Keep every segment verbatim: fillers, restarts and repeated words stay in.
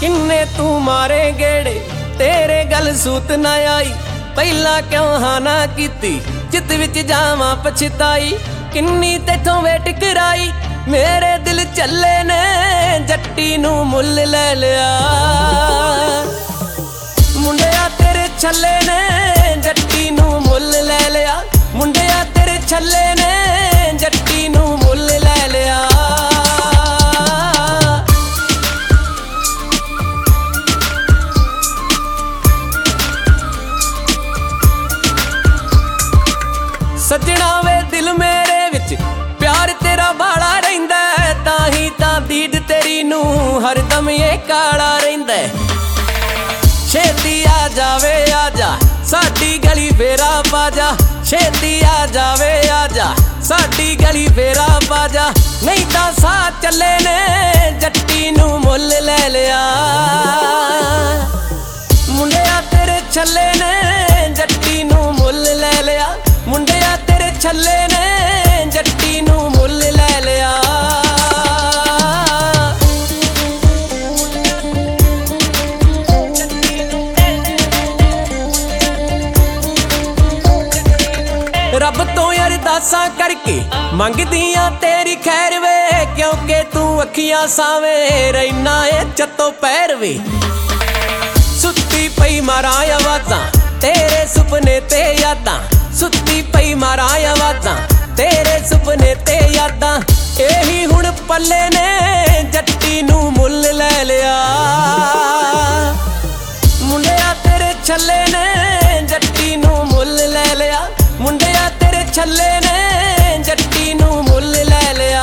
किन्ने तू मारे गेड़े तेरे गल सूत ना आई। पहला क्यों हाँ ना कीती जित विच जावां पछताई। किन्नी तेथों वेट कराई मेरे दिल चले ने जट्टी नू मुल ले लिया। मुंडिया तेरे छले ने जट्टी नू मुल ले लिया। मुंडिया तेरे छले ने जट्टी नू मुल ले लिया। सजना वे दिल मेरे विच प्यार तेरा बाला रहिंदा है। ताही तां दीद तेरी नू हरदम ये काला रहिंदा है। छेती आ जावे आजा साडी गली फेरा पाजा। छेती आ जावे आजा साडी गली फेरा पाजा। नहीं तां सा चले ने जट्टी नू मुल ले लिया। मुंडिया तेरे छले ने जट्टी नू मुल ले लिया। मुंडिया तेरे छले ने जट्टी नू मुल ले लिया। रब तो अरदासां करके मंगदियां तेरी खैर वे। क्योंकि तू अखियां सावे रहना है चत्तो पैर वे। सुत्ती पई मारा आवाज़ां तेरे सुपने ते यादां। सुत्ती पई मारा आवाज़ां तेरे सुपने ते यादां। यही हुण पल्ले ने जट्टी नू मुल ले लिया। मुंडिया तेरे छले ने जट्टी नू मुल ले लिया। मुंडिया तेरे छले ने जट्टी नू मुल ले लिया।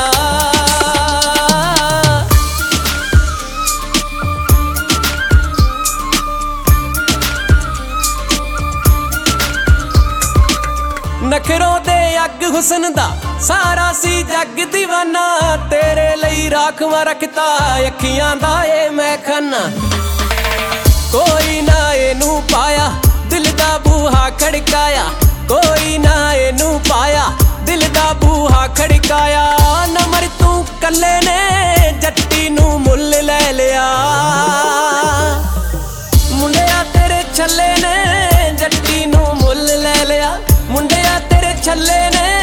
नखरों दे अग हुसन दा सारा सी जग दीवाना। तेरे लई राखवा रखता अखियां दा ए मैं खाना। कोई ना एनू पाया दिल दा बूहा खड़काया। कोई ना एनू पाया दिल दा बूहा खड़काया। न मर तू कल्ले ने जट्टी नू मुल ले लिया। मुंडिया तेरे छले ने जट्टी नू मुल ले लिया। मुंडिया तेरे छले ने